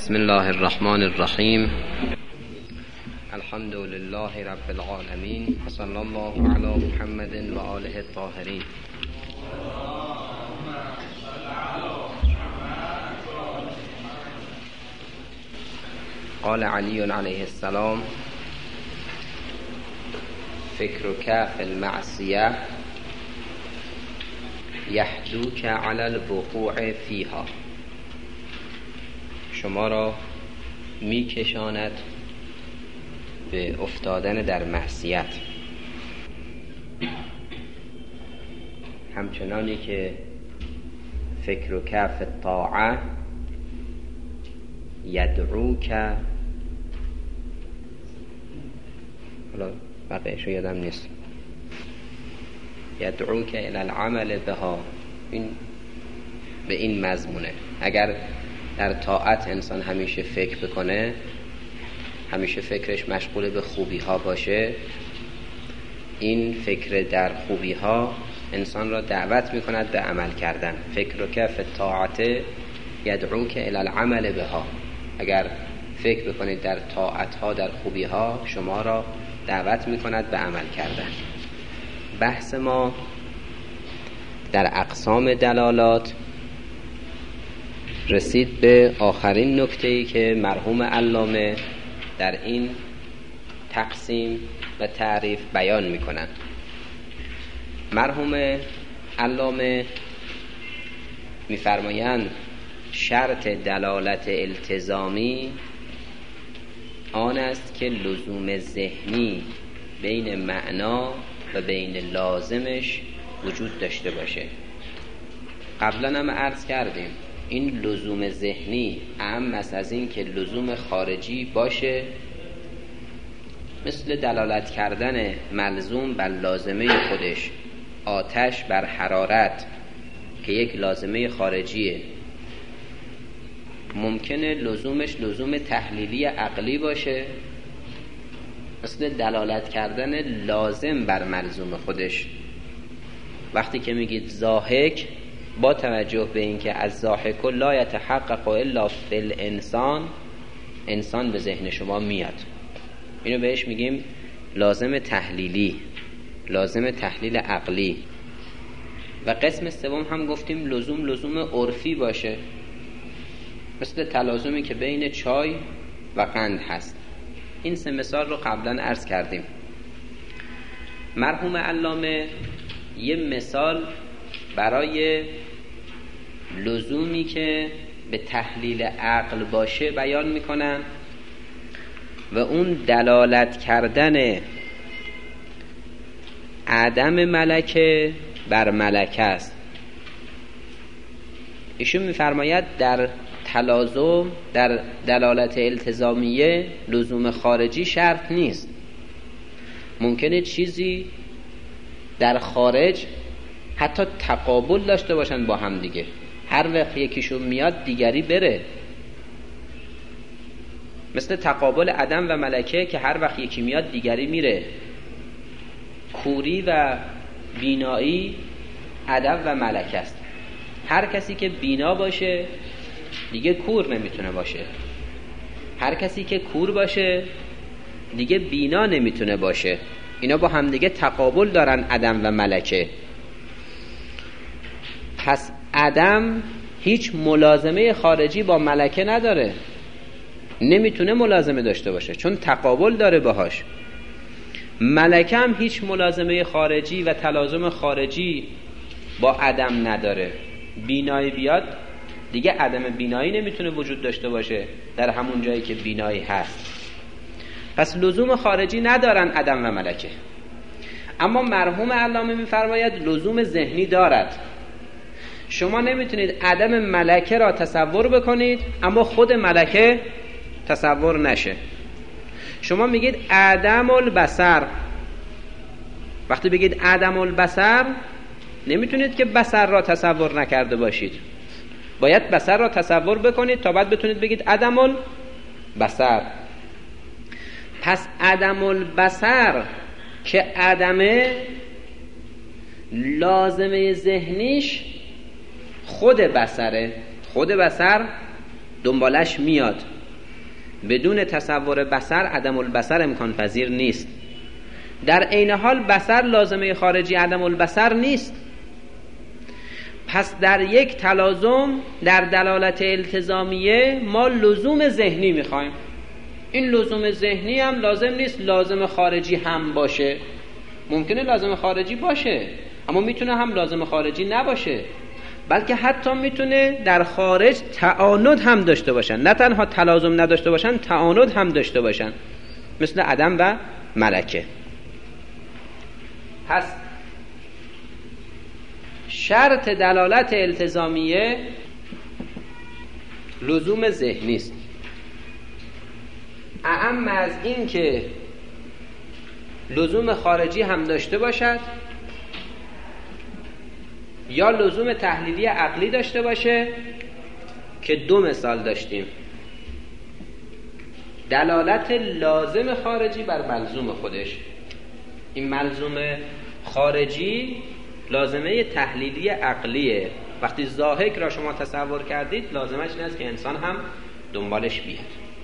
بسم الله الرحمن الرحیم. الحمد لله رب العالمین و صلی الله علی محمد و آله الطاهرین. قال علی علیه السلام: فکرک فی المعصیه یحدوک علی الوقوع فیها. شما را میکشاند به افتادن در معصیت، همچنانی که فکرک فی الطاعه یدعوک، حالا بقیه‌شو یادم نیست، یدعوک الی العمل بها. این به این مضمونه. اگر در طاعت انسان همیشه فکر بکنه، همیشه فکرش مشغول به خوبی ها باشه، این فکر در خوبی ها انسان را دعوت میکند به عمل کردن. فکرک فی الطاعت یدعوک الی العمل بها. اگر فکر بکنید در طاعت ها، در خوبی ها، شما را دعوت میکند به عمل کردن. بحث ما در اقسام دلالات رسید به آخرین نکته‌ای که مرحوم علامه در این تقسیم و تعریف بیان میکنند. مرحوم علامه میفرمایند شرط دلالت التزامی آن است که لزوم ذهنی بین معنا و بین لازمش وجود داشته باشه. قبلا هم عرض کردیم این لزوم ذهنی اهم است از این که لزوم خارجی باشه، مثل دلالت کردن ملزوم بر لازمه خودش، آتش بر حرارت که یک لازمه خارجیه. ممکنه لزومش لزوم تحلیلی عقلی باشه، مثل دلالت کردن لازم بر ملزوم خودش. وقتی که میگید ضاحک، با توجه به اینکه از ضاحک لا یتحقق الا فی الانسان، انسان به ذهن شما میاد، اینو بهش میگیم لازم تحلیلی، لازم تحلیل عقلی. و قسم سوم هم گفتیم لزوم عرفی باشه، مثل تلازمی که بین چای و قند هست. این سه مثال رو قبلا عرض کردیم. مرحوم علامه یه مثال برای لزومی که به تحلیل عقل باشه بیان میکنن و اون دلالت کردن عدم ملکه بر ملکه است. ایشون میفرماید در تلازم، در دلالت التزامیه لزوم خارجی شرط نیست. ممکنه چیزی در خارج حتی تقابل داشته باشن با هم دیگه، هر وقت یکیشون میاد دیگری بره، مثل تقابل عدم و ملکه که هر وقت یکی میاد دیگری میره. کوری و بینایی عدم و ملکه است. هر کسی که بینا باشه دیگه کور نمیتونه باشه، هر کسی که کور باشه دیگه بینا نمیتونه باشه. اینا با هم دیگه تقابل دارن، عدم و ملکه. پس عدم هیچ ملازمه خارجی با ملکه نداره، نمیتونه ملازمه داشته باشه چون تقابل داره باهاش. ملکه هم هیچ ملازمه خارجی و تلازم خارجی با عدم نداره. بینایی بیاد دیگه عدم بینایی نمیتونه وجود داشته باشه در همون جایی که بینایی هست. پس لزوم خارجی ندارن عدم و ملکه. اما مرحوم علامه میفرماید لزوم ذهنی دارد. شما نمیتونید عدم ملکه را تصور بکنید اما خود ملکه تصور نشه. شما میگید عدم البصر، وقتی بگید عدم البصر نمیتونید که بصر را تصور نکرده باشید، باید بصر را تصور بکنید تا بعد بتونید بگید عدم البصر. پس عدم البصر که عدمه، لازمه ذهنیش خود بصره. خود بصر دنبالش میاد. بدون تصور بصر عدم البصر امکان پذیر نیست. در عین حال بصر لازمه خارجی عدم البصر نیست. پس در یک تلازم در دلالت التزامیه ما لزوم ذهنی میخوایم. این لزوم ذهنی هم لازم نیست لازم خارجی هم باشه. ممکنه لازم خارجی باشه اما میتونه هم لازم خارجی نباشه، بلکه حتی میتونه در خارج تعاند هم داشته باشن، نه تنها تلازم نداشته باشن، تعاند هم داشته باشن، مثل عدم و ملکه. پس شرط دلالت التزامیه لزوم ذهنی است. اعم از این که لزوم خارجی هم داشته باشد یا لزوم تحلیلی عقلی داشته باشه که دو مثال داشتیم. دلالت لازم خارجی بر ملزوم خودش. این ملزوم خارجی لازمه تحلیلی عقلیه. وقتی ضاحک را شما تصور کردید لازمش این است که انسان هم دنبالش بیاد.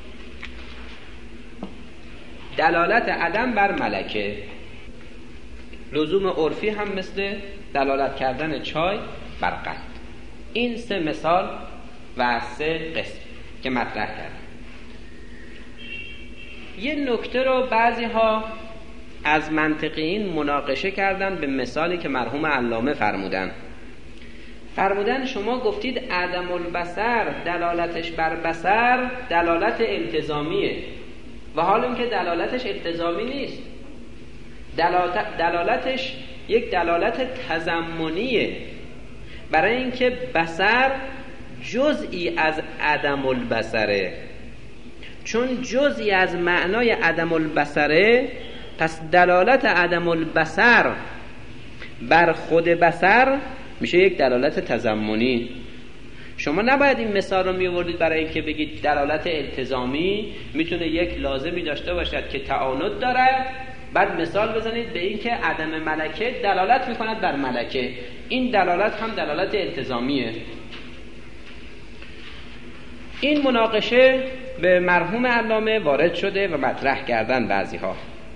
دلالت عدم بر ملکه لزوم عرفی هم مثل دلالت کردن چای بر قند. این سه مثال و سه قسم که مطرح کردم. یه نکته رو بعضی ها از منطقیین مناقشه کردن به مثالی که مرحوم علامه فرمودن شما گفتید عدم البصر دلالتش بر بصر دلالت التزامیه و حال این که دلالتش التزامی نیست، دلالتش یک دلالت تضمنیه، برای اینکه بصر جزئی از عدم البصره. چون جزئی از معنای عدم البصره، پس دلالت عدم البصر بر خود بصر میشه یک دلالت تضمنی. شما نباید این مثال رو میوردید برای اینکه بگید دلالت التزامی میتونه یک لازمی داشته باشد که تعاند دارد، بعد مثال بزنید به این که عدم ملکه دلالت میکند بر ملکه. این دلالت هم دلالت التزامیه. این مناقشه به مرحوم علامه وارد شده و مطرح کردن بعضی ها.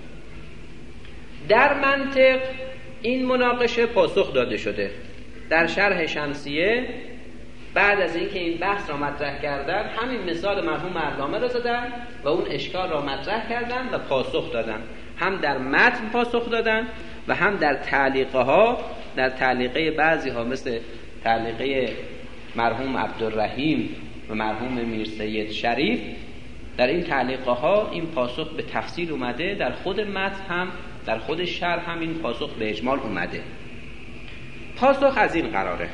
در منطق این مناقشه پاسخ داده شده. در شرح شمسیه بعد از اینکه این بحث را مطرح کردن همین مثال مرحوم علامه را زدن و اون اشکال را مطرح کردن و پاسخ دادن. هم در متن پاسخ دادن و هم در تعلیقه ها، در تعلیقه بعضی ها مثل تعلیقه مرحوم عبدالرحیم و مرحوم میرسید شریف، در این تعلیقه ها این پاسخ به تفصیل اومده. در خود متن هم در خود شرح هم این پاسخ به اجمال اومده. پاسخ از این قراره: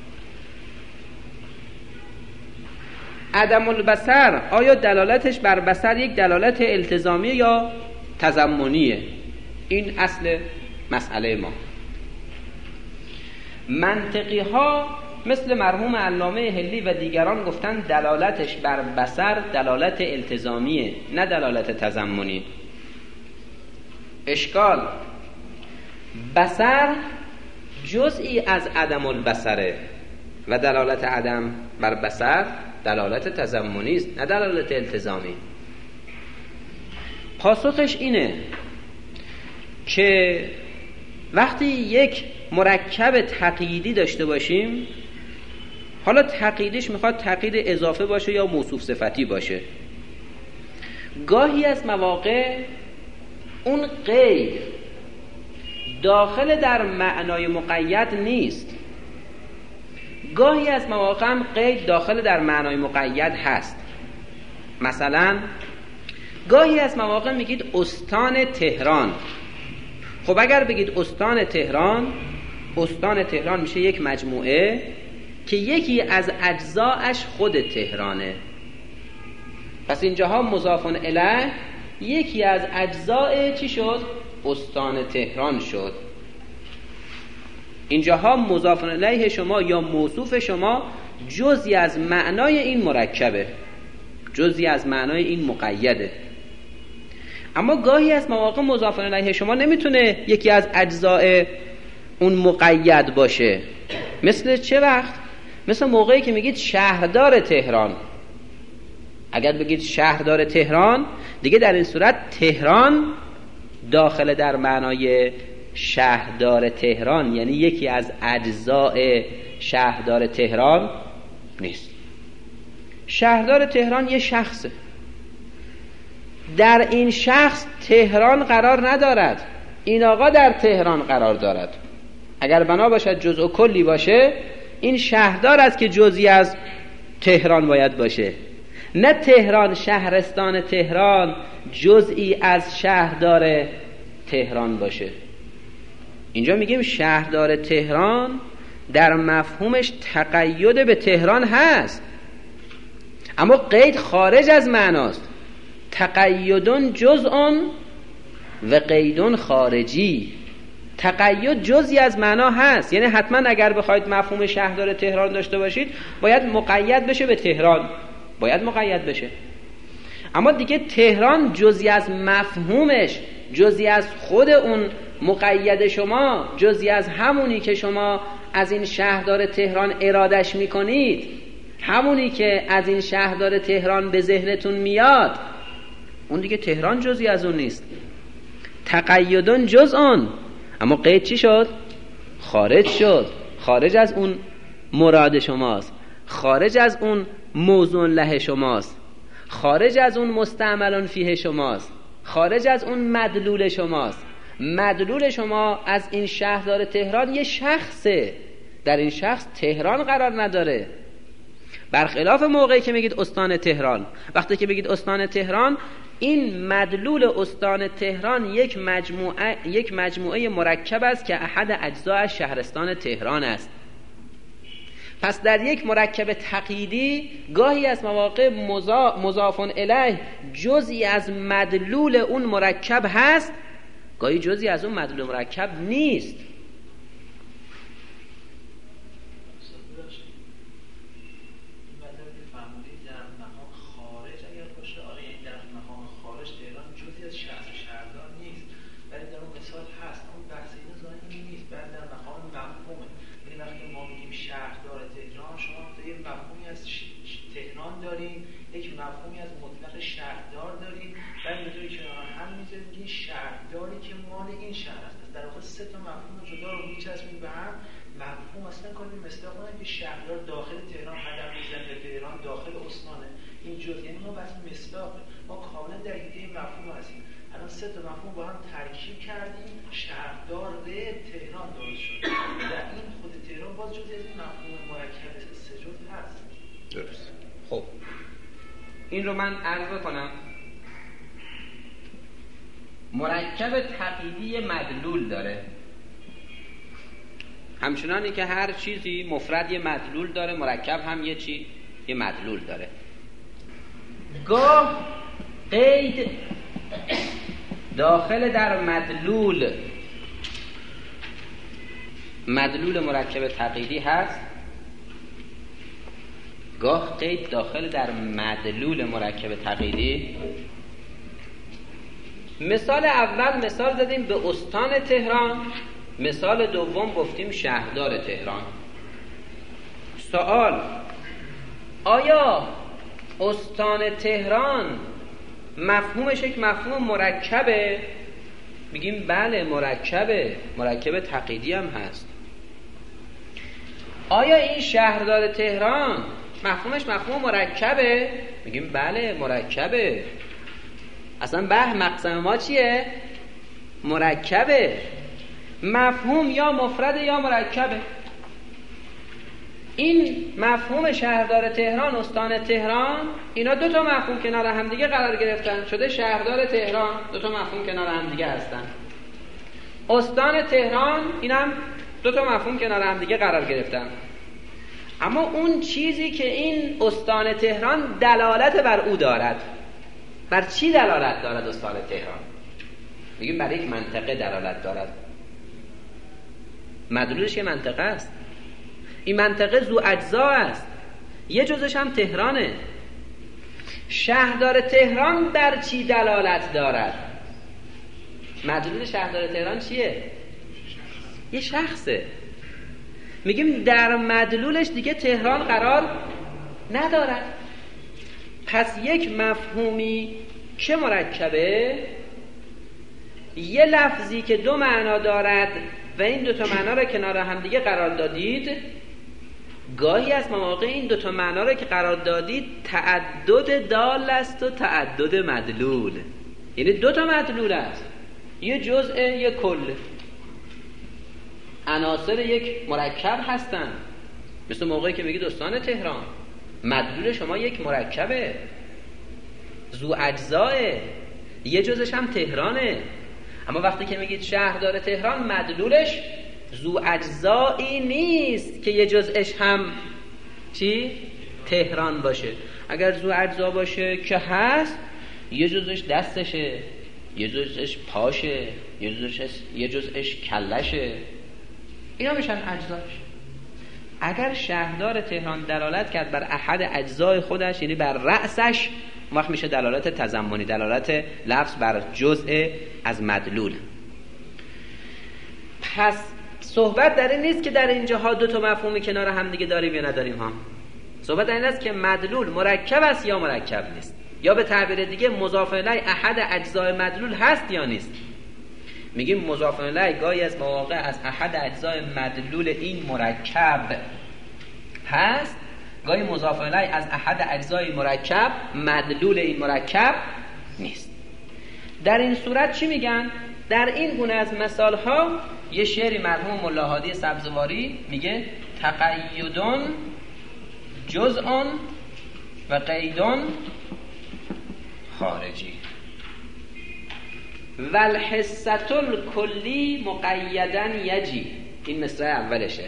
عدم البصر آیا دلالتش بر بصر یک دلالت التزامی یا تضمنیه؟ این اصل مسئله ما. منطقی ها مثل مرحوم علامه حلی و دیگران گفتن دلالتش بر بصر دلالت التزامیه، نه دلالت تضمنی. اشکال: بصر جزئی از عدم البصره و دلالت عدم بر بصر دلالت تضمنی است، نه دلالت التزامی. پاسخش اینه که وقتی یک مرکب تقییدی داشته باشیم، حالا تقییدش میخواد تقیید اضافه باشه یا موصوف صفتی باشه، گاهی از مواقع اون قید داخل در معنای مقید نیست، گاهی از مواقع هم قید داخل در معنای مقید هست. مثلا گاهی از مواقع میگید استان تهران. خب اگر بگید استان تهران، استان تهران میشه یک مجموعه که یکی از اجزاش خود تهرانه. پس اینجاها مضافون الیه یکی از اجزای چی شد؟ استان تهران شد. اینجاها مضافون الیه شما یا موصوف شما جزئی از معنای این مرکبه، جزئی از معنای این مقیده. اما گاهی از مواقع مضافون الیه شما نمیتونه یکی از اجزای اون مقید باشه. مثل چه وقت؟ مثل موقعی که میگید شهردار تهران. اگر بگید شهردار تهران، دیگه در این صورت تهران داخل در معنای شهردار تهران، یعنی یکی از اجزاء شهردار تهران نیست. شهردار تهران یه شخصه، در این شخص تهران قرار ندارد، این آقا در تهران قرار دارد. اگر بنا باشد جزء کلی باشه، این شهردار است که جزئی از تهران باید باشه، نه تهران شهرستان تهران جزئی از شهردار تهران باشه. اینجا میگیم شهردار تهران در مفهومش تقید به تهران هست، اما قید خارج از معناست. تقیدون جزء و قیدون خارجی. تقید جزئی از معنا هست، یعنی حتما اگر بخواید مفهوم شهردار تهران داشته باشید باید مقید بشه به تهران، باید مقید بشه. اما دیگه تهران جزئی از مفهومش، جزئی از خود اون مقید شما، جزئی از همونی که شما از این شهردار تهران ارادش میکنید، همونی که از این شهردار تهران به ذهنتون میاد، اون دیگه تهران جزئی از اون نیست. تقیدون جزء، اما قید چی شد؟ خارج شد، خارج از اون مراد شماست، خارج از اون موضوع له شماست، خارج از اون مستعملون فیه شماست، خارج از اون مدلول شماست. مدلول شما از این شهردار تهران یه شخصه، در این شخص تهران قرار نداره. برخلاف موقعی که میگید استان تهران، وقتی که بگید استان تهران، این مدلول استان تهران یک مجموعه مرکب است که احد اجزای شهرستان تهران است. پس در یک مرکب تقییدی گاهی از مواقع مضاف الیه جزئی از مدلول اون مرکب هست، گاهی جزئی از اون مدلول مرکب نیست. یک مفهومی از مطلق شهردار داریم، بعد به طوری کنار هم میذاریم که این شهرداری که مال این شهر است. در واقع سه تا مفهوم جدا رو میچسبیم به هم، مفهوم اصلا کنیم مصداق کنیم که شهردار داخل تهران، قدم میزنه به تهران، داخل استانه. این جزء، یعنی ما بس مصداقه، ما کاملا در ایده مفهوم هستیم. الان سه تا مفهوم با هم ترکیب کردیم، شهردار تهران درست شد. در این خود تهران باز جزء از مفهوم مرکب سه جزء هست. درست. خب این رو من عرض کنم. مرکب تقییدی مدلول داره، همچنانی که هر چیزی مفرد یه مدلول داره، مرکب هم یه مدلول داره. گاه قید داخل در مدلول مرکب تقییدی هست، گاه قید داخل در مدلول مرکب تقییدی. مثال اول مثال زدیم به استان تهران، مثال دوم گفتیم شهردار تهران. سوال: آیا استان تهران مفهومش یک مفهوم مرکبه؟ میگیم بله مرکبه، مرکب تقییدی هم هست. آیا این شهردار تهران مفهومش مفهوم مرکبه؟ میگیم بله مرکبه. اصلا مقسم ما چیه؟ مرکبه. مفهوم یا مفرد یا مرکبه. این مفهوم شهردار تهران، استان تهران، اینا دو تا مفهوم کنار هم دیگه قرار گرفتن، شده شهردار تهران، دو تا مفهوم کنار هم دیگه هستن. استان تهران، اینم دو تا مفهوم کنار هم دیگه قرار گرفتن. اما اون چیزی که این استان تهران دلالت بر او دارد، بر چی دلالت دارد استان تهران؟ میگیم برای یک منطقه دلالت دارد. مدلولش یه منطقه است. این منطقه ذو اجزا است، یه جزش هم تهرانه. شهردار تهران بر چی دلالت دارد؟ مدلول شهردار تهران چیه؟ یه شخصه. میگیم در مدلولش دیگه تهران قرار ندارد. پس یک مفهومی که مرکبه، یه لفظی که دو معنا دارد و این دو تا معنا را کنار هم دیگه قرار دادید، گاهی از مواقع این دو تا معنا را که قرار دادید تعدد دال است و تعدد مدلول، یعنی دو تا مدلول است، یه جزء یه کل، عناصر یک مرکب هستن. مثل موقعی که میگید استان تهران، مدلول شما یک مرکبه، ذو اجزاه، یه جزش هم تهرانه. اما وقتی که میگید شهردار تهران، مدلولش ذو اجزایی نیست که یه جزش هم چی؟ تهران باشه. اگر ذو اجزا باشه که هست، یه جزش دستشه، یه جزش پاشه، یه جزش کلشه، اینا میشن اجزاش. اگر شهردار تهران دلالت کرد بر احد اجزای خودش، یعنی بر رأسش، وقت میشه دلالت تضمنی، دلالت لفظ بر جزء از مدلول. پس صحبت در این نیست که در اینجاها دو تا مفهومی کنار هم دیگه داریم یا نداریم ها. صحبت در این است که مدلول مرکب است یا مرکب نیست، یا به تعبیر دیگه مضاف الیه احد اجزای مدلول هست یا نیست. میگیم مضاف الیه گاهی از مواقع از احد اجزای مدلول این مرکب هست، گاهی مضاف الیه از احد اجزای مرکب مدلول این مرکب نیست. در این صورت چی میگن؟ در این گونه از مثال ها یه شعری مرحوم ملا هادی سبزواری میگه تقیدون جزء و قیدون خارجی والحصة الکلی مقیدن یجی. این مصرع اولشه.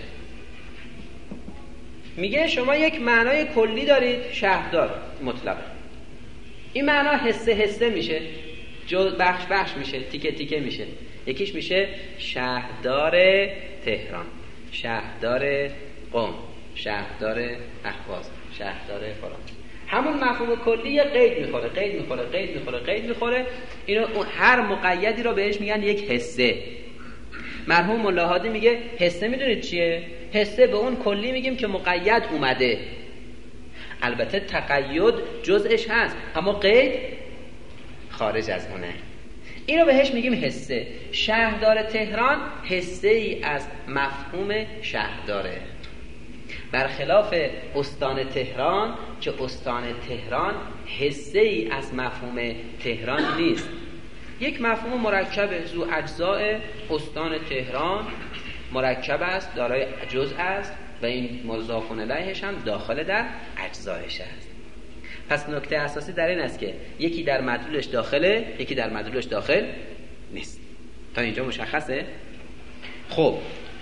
میگه شما یک معنای کلی دارید، شهردار مطلق، این معنا حصه حصه میشه، بخش بخش میشه، تیکه تیکه میشه. یکیش میشه شهردار تهران، شهردار قم، شهردار اهواز، شهردار فلان. همون مفهوم کلی یه قید میخوره، قید میخوره، قید میخوره، قید میخوره. اینو هر مقیدی رو بهش میگن یک حصه. مرحوم ملا هادی میگه حصه میدونید چیه؟ حصه به اون کلی میگیم که مقید اومده. البته تقید جزءش هست، اما قید خارج از اونه. اینو بهش میگیم حصه. شهردار تهران حصه ای از مفهوم شهرداره، برخلاف استان تهران که استان تهران حصه ای از مفهوم تهران نیست. یک مفهوم مرکب ذو اجزاء استان تهران مرکب است، دارای جزء است و این مضاف الیهش هم داخل در اجزایش است. پس نکته اساسی در این است که یکی در مدلولش داخله، یکی در مدلولش داخل نیست. تا اینجا مشخصه؟ خب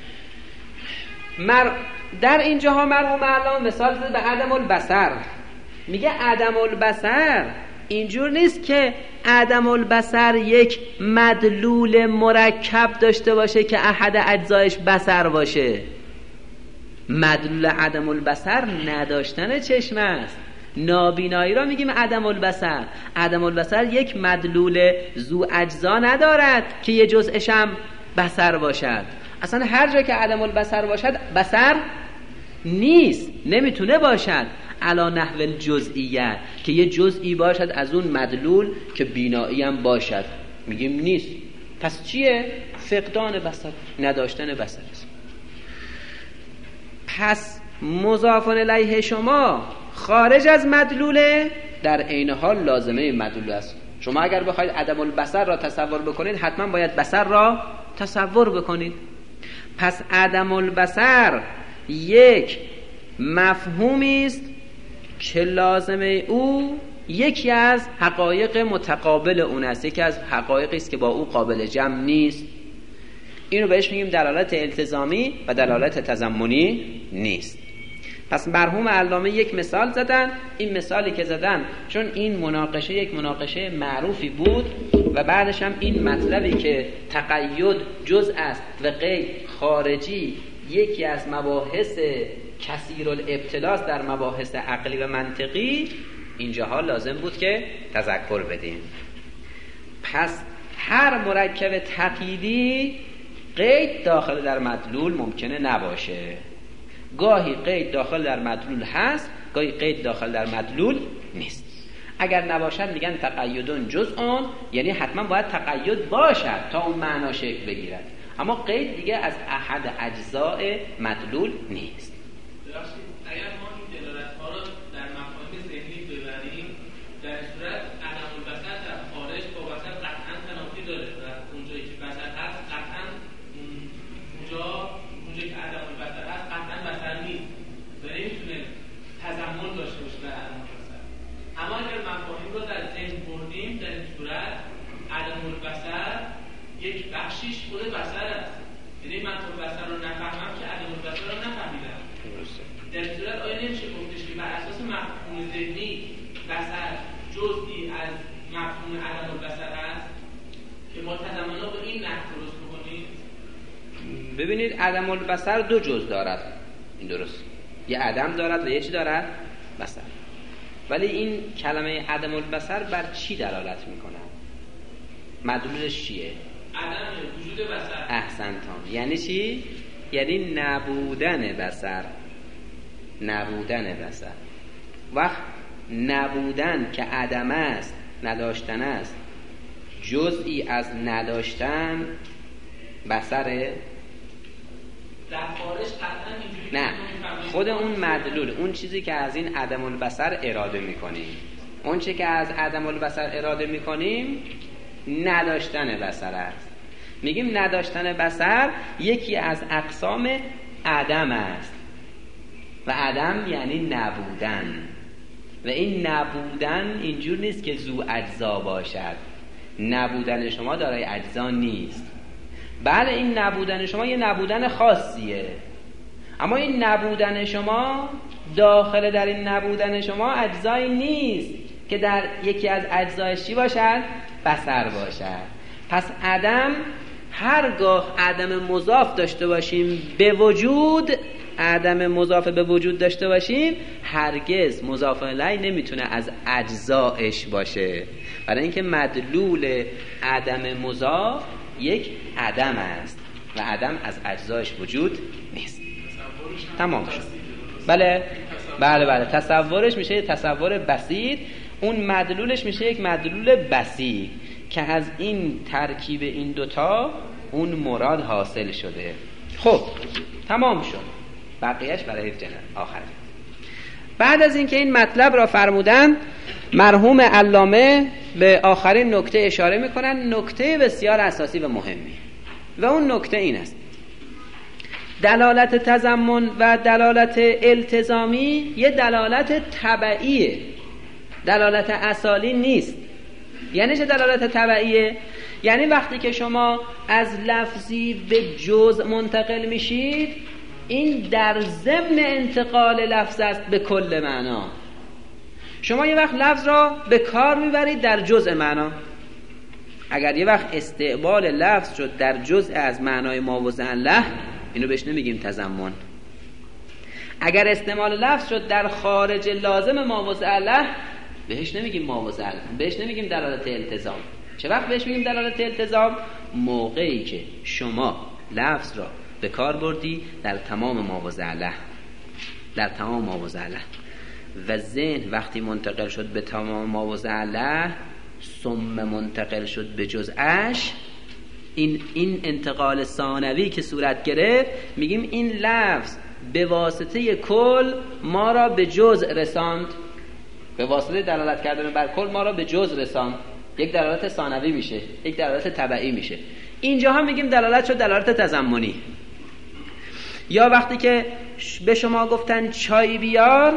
در اینجاها مرحوم علامه مثال زده به عدم البصر. میگه عدم البصر اینجور نیست که عدم البصر یک مدلول مرکب داشته باشه که احد اجزایش بصر باشه. مدلول عدم البصر نداشتن چشم است. نابینایی را میگیم عدم البصر. عدم البصر یک مدلول ذو اجزا ندارد که یه جزءش هم بصر باشد. اصلا هر جا که عدم البصر باشد بصر نیست، نمیتونه باشد. علا نحو الجزئیه که یه جزئی باشد از اون مدلول که بینایی هم باشد، میگیم نیست. پس چیه؟ فقدان بصر، نداشتن بصر است. پس مضاف الیه شما خارج از مدلوله، در عین حال لازمه مدلول است. شما اگر بخواید عدم البصر را تصور بکنید، حتما باید بصر را تصور بکنید. پس عدم البصر یک مفهومی است که لازمه او یکی از حقایق متقابل اون است، یکی از حقایقی است که با او قابل جمع نیست. اینو بهش میگیم دلالت التزامی و دلالت تضمنی نیست. پس مرحوم علامه یک مثال زدن. این مثالی که زدن چون این مناقشه یک مناقشه معروفی بود و بعدش هم این مطلبی که تقید جزء است و قید خارجی یکی از مباحث کثیر الابتلاس در مباحث عقلی و منطقی، اینجاها لازم بود که تذکر بدیم. پس هر مرکب تقییدی قید داخل در مدلول ممکنه نباشه. گاهی قید داخل در مدلول هست، گاهی قید داخل در مدلول نیست. اگر نباشد میگن تقیدون جزء، یعنی حتما باید تقید باشد تا اون معنا شکل بگیرد، اما قید دیگه از احد اجزاء مدلول نیست. اگر ما این دلالت‌ها رو در مفاهیم ذهنی ببریم، در صورت عدم البصر در خارج با بصر قطعاً تنافی داره و اونجایی که بصر هست قطعاً اونجایی که عدم البصر هست قطعاً بصر نیست و نمیتونه تضمن داشته باشه در عدم البصر. اما اگر مفاهیم رو در ذهن بردیم، در این صورت عدم البصر یک بخشیش خود بصر است. یعنی من تو بصر رو نفهمم که عدم البصر رو نفهمیدم. در این صورت آیا نمیشه گفتش که بر اساس مفهوم ذهنی بصر جزئی از مفهوم عدم البصر است که ما تضمن رو به این نحو درست بکنیم؟ ببینید عدم البصر دو جز دارد، این درست، یه عدم دارد و یه چی دارد؟ بصر. ولی این کلمه عدم البصر بر چی دلالت میکنه؟ مدلولش چیه؟ عدم وجود بصر. احسنتان. یعنی چی؟ یعنی نبودن بصر. نبودن بصر. وقت نبودن که عدم است، نداشتن است، جزئی از نداشتن بصره؟ در خارج قطعا اینجوری نه، خود اون مدلول، اون چیزی که از این عدم البصر اراده میکنیم، اون چیزی که از عدم البصر اراده میکنیم نداشتن بصر است. میگیم نداشتن بصر یکی از اقسام عدم است و عدم یعنی نبودن، و این نبودن اینجور نیست که ذو اجزا باشد. نبودن شما دارای اجزا نیست. بله این نبودن شما یه نبودن خاصیه، اما این نبودن شما داخل در این نبودن شما اجزایی نیست که در یکی از اجزایش چی باشد؟ بصر باشد. پس عدم هرگاه عدم مضاف داشته باشیم به وجود، عدم مضاف به وجود داشته باشیم، هرگز مضاف الیه نمیتونه از اجزایش باشه، برای اینکه مدلول عدم مضاف یک عدم است و عدم از اجزایش وجود نیست. تمام شد. بله تصورش میشه تصور بسیط، اون مدلولش میشه یک مدلول بسیط که از این ترکیب این دوتا اون مراد حاصل شده. خب تمام شد، بقیهش برای جنر آخر. بعد از اینکه این مطلب را فرمودن، مرحوم علامه به آخرین نکته اشاره میکنن، نکته بسیار اساسی و مهمی، و اون نکته این است: دلالت تضمن و دلالت التزامی یه دلالت تبعیه، دلالت اصالی نیست. یعنی چه دلالت تبعیه؟ یعنی وقتی که شما از لفظی به جزء منتقل میشید، این در ضمن انتقال لفظ است به کل معنا. شما یه وقت لفظ را به کار میبرید در جزء معنا. اگر یه وقت استعمال لفظ شد در جزء از معنای ماوضع له، اینو بهش نمیگیم تضمن. اگر استعمال لفظ شد در خارج لازم ماوضع له، بهش نمیگیم ماوضع له، بهش نمیگیم دلالت التزام. چه وقت بهش میگیم دلالت التزام؟ موقعی که شما لفظ را به کار بردی در تمام ماوضع له، در تمام ماوضع له، و ذهن وقتی منتقل شد به تمام ماوضع له، ثم منتقل شد به جزءش، این انتقال ثانوی که صورت گرفت، میگیم این لفظ به واسطه کل ما را به جزء رساند، به واسطه دلالت کردن بر کل ما را به جزء رساند. یک دلالت ثانوی میشه، یک دلالت تبعی میشه. اینجا هم میگیم دلالت شد دلالت تضمنی. یا وقتی که به شما گفتن چای بیار،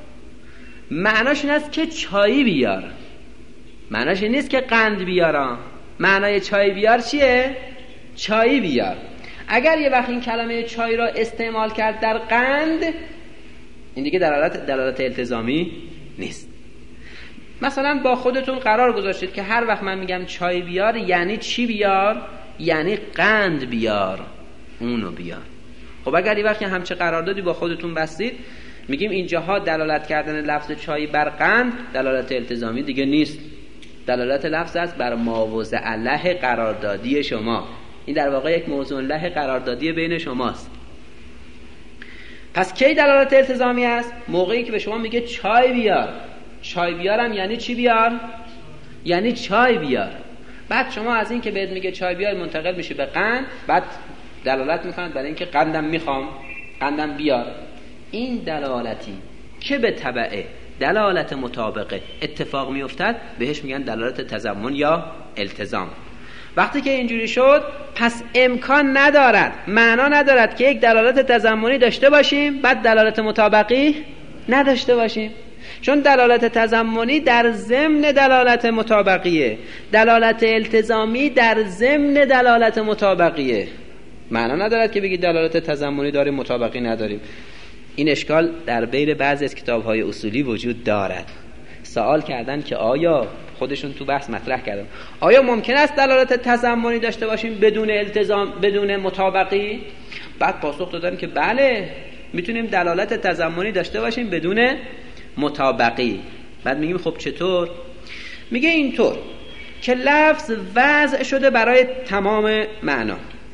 معناش این است که چای بیار، معناش این نیست که قند بیارم. معنای چای بیار چیه؟ چای بیار. اگر یه وقت این کلمه چای را استعمال کرد در قند، این دیگه دلالت التزامی نیست. مثلا با خودتون قرار گذاشتید که هر وقت من میگم چای بیار یعنی چی بیار؟ یعنی قند بیار، اونو بیار. خب اگر یه وقت همچه قراردادی با خودتون بستید، میگیم اینجاها دلالت کردن لفظ چای بر قند دلالت التزامی دیگه نیست، دلالت لفظ است بر ماوضع له قراردادی شما. این در واقع یک موضوع له قراردادی بین شماست. پس کی دلالت التزامی است؟ موقعی که به شما میگه چای بیار. چای بیارم یعنی چی بیار؟ یعنی چای بیار. بعد شما از این که بهت میگه چای بیار منتقل میشه به قند، بعد دلالت میکنند برای اینکه قندم میخوام، قندم بیار. این دلالتی که به تبعه دلالت مطابقه اتفاق میافتد بهش میگن دلالت تضمن یا التزام. وقتی که اینجوری شد پس امکان ندارد، معنا ندارد که یک دلالت تضمنی داشته باشیم بعد دلالت مطابقی نداشته باشیم، چون دلالت تضمنی در ضمن دلالت مطابقیه، دلالت التزامی در ضمن دلالت مطابقیه. معنا ندارد که بگید دلالت تضمنی داریم مطابقی نداریم. این اشکال در بین بعضی از کتاب‌های اصولی وجود دارد. سوال کردن که آیا خودشون تو بحث مطرح کردن آیا ممکن است دلالت تضمنی داشته باشیم بدون التزام، بدون مطابقی؟ بعد پاسخ دادن که بله میتونیم دلالت تضمنی داشته باشیم بدون مطابقی. بعد میگیم خب چطور؟ میگه اینطور که لفظ وضع شده برای تمام معنا،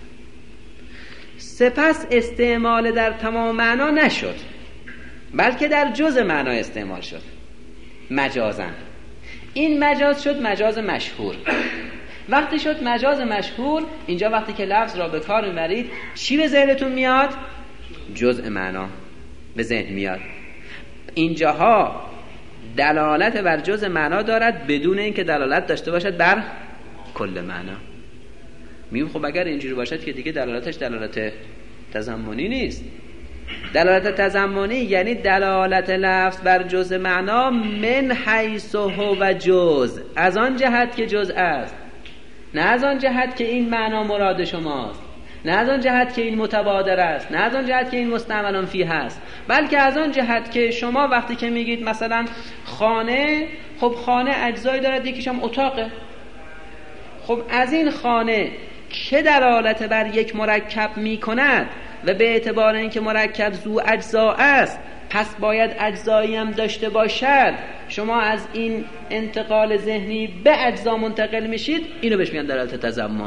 سپس استعمال در تمام معنا نشد بلکه در جزء معنا استعمال شد مجازاً. این مجاز شد مجاز مشهور. وقتی شد مجاز مشهور، اینجا وقتی که لفظ را به کار میبرید چی به ذهنتون میاد؟ جزء معنا به ذهن میاد. اینجاها دلالت بر جزء معنا دارد بدون اینکه دلالت داشته باشد بر کل معنا. میگم خب اگر اینجوری باشد که دیگه دلالتش دلالت تضمنی نیست. دلالت تضمنی یعنی دلالت لفظ بر جزء معنا من حیث هو جزء، از آن جهت که جزء است، نه از آن جهت که این معنا مراد شماست، نه از آن جهت که این متبادر است، نه از آن جهت که این مستعمل فیه است، بلکه از آن جهت که شما وقتی که میگید مثلا خانه، خب خانه اجزایی دارد، یکیش هم اتاقه. خب از این خانه که دلالت بر یک مرکب میکند و به اعتبار اینکه مرکب ذو اجزا است پس باید اجزایی هم داشته باشد، شما از این انتقال ذهنی به اجزا منتقل میشید، اینو بهش میگن دلالت تضمن.